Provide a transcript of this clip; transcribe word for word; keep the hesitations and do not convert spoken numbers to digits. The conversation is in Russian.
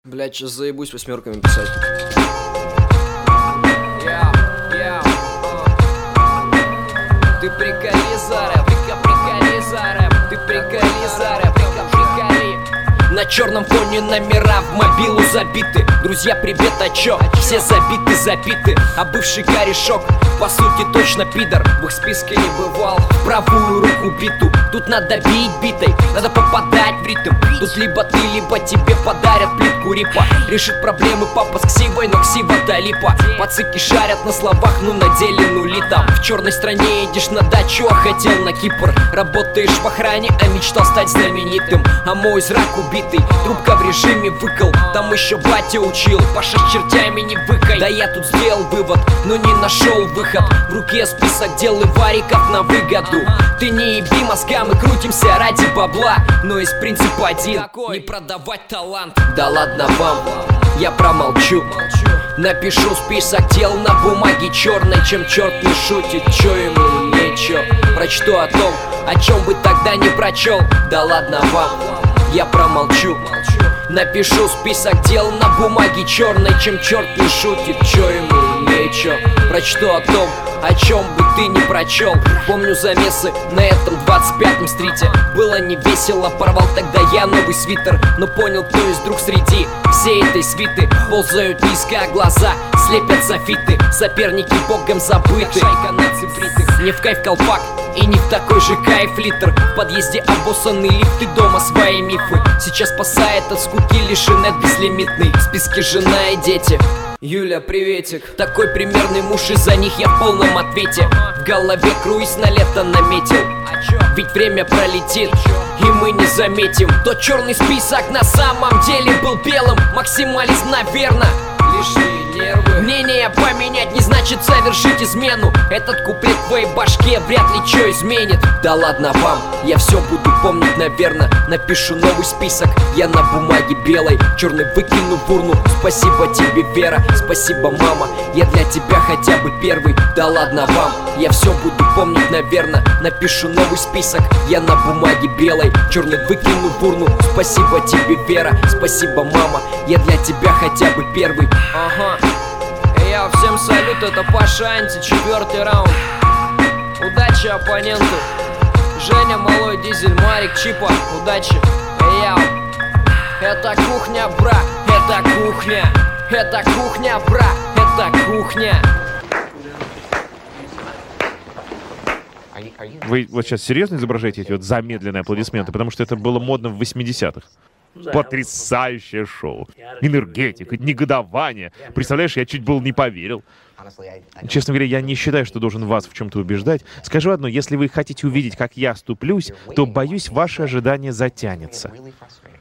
Блять, сейчас заебусь восьмерками писать. Yeah, yeah, uh. Ты приколи за рэп, приколи за рэп, ты приколи за рэп, приколи. На черном фоне номера в мобилу забиты. Друзья, привет, а чё? Все забиты, забиты. А бывший корешок, по сути, точно пидор. В их списке не бывал, в правую руку биту. Тут надо бить битой, надо попадать в ритм. Тут либо ты, либо тебе подарят плитку рипа. Решит проблемы папа с ксивой, но ксива-то липа. Пацыки шарят на словах, ну на деле нули там. В черной стране едешь на дачу, а хотел на Кипр. Работаешь в охране, а мечтал стать знаменитым. А мой зрак убитый, трубка в режиме выкол. Там еще батя учил, Паша с чертями не выкай. Да я тут сделал вывод, но не нашел выход. В руке список дел и вариков на выгоду. Ты не еби мозгам, мы крутимся ради бабла. Но из принципа один, не продавать талант. Да ладно вам, я промолчу. Напишу список дел на бумаге черной. Чем черт не шутит, чё ему нечё. Прочту о том, о чем бы тогда не прочел. Да ладно вам, я промолчу. Напишу список дел на бумаге черной. Чем черт не шутит, чё ему нечё. Прочту о том, о чем бы ты не прочел. Помню замесы на этом двадцать пятом стрите. Было не весело, порвал тогда я новый свитер. Но понял, кто есть друг среди всей этой свиты. Ползают низко, а глаза слепят софиты. Соперники богом забыты. Шайка нацепритых. Не в кайф колпак и не в такой же кайф литр. В подъезде обоссанный лифт и дома свои мифы. Сейчас спасает от скуки лишь инет безлимитный. В списке жена и дети. Юля, приветик. Такой примерный муж, из-за них я в полном ответе. В голове круиз на лето наметил. Ведь время пролетит, и мы не заметим. Тот черный список на самом деле был белым. Максимализм, наверное, лишние нервы. Мнение поменять не значит совершить измену. Этот куплет в твоей башке вряд ли чё изменит. Да ладно вам, я все буду помнить, наверное. Напишу новый список, я на бумаге белой. Черный выкину в урну. Спасибо тебе, Вера, спасибо, мама. Я для тебя хотя бы первый. Да ладно вам, я все буду помнить, наверное. Напишу новый список, я на бумаге белой. Черный выкину в урну. Спасибо тебе, Вера, спасибо, мама. Я для тебя хотя бы первый. Ага. Я всем салют, это Паша Анти, четвертый раунд. Удачи оппоненту. Женя, Малой, Дизель, Марик, Чипа, удачи. Эйяу. Это кухня, бра, это кухня. Это кухня, бра, это кухня. Вы вот сейчас серьезно изображаете эти вот замедленные аплодисменты? Потому что это было модно в восьмидесятых. Потрясающее шоу. Энергетика, негодование. Представляешь, я чуть было не поверил. Честно говоря, я не считаю, что должен вас в чем-то убеждать. Скажу одно, если вы хотите увидеть, как я ступлюсь, то, боюсь, ваше ожидание затянется.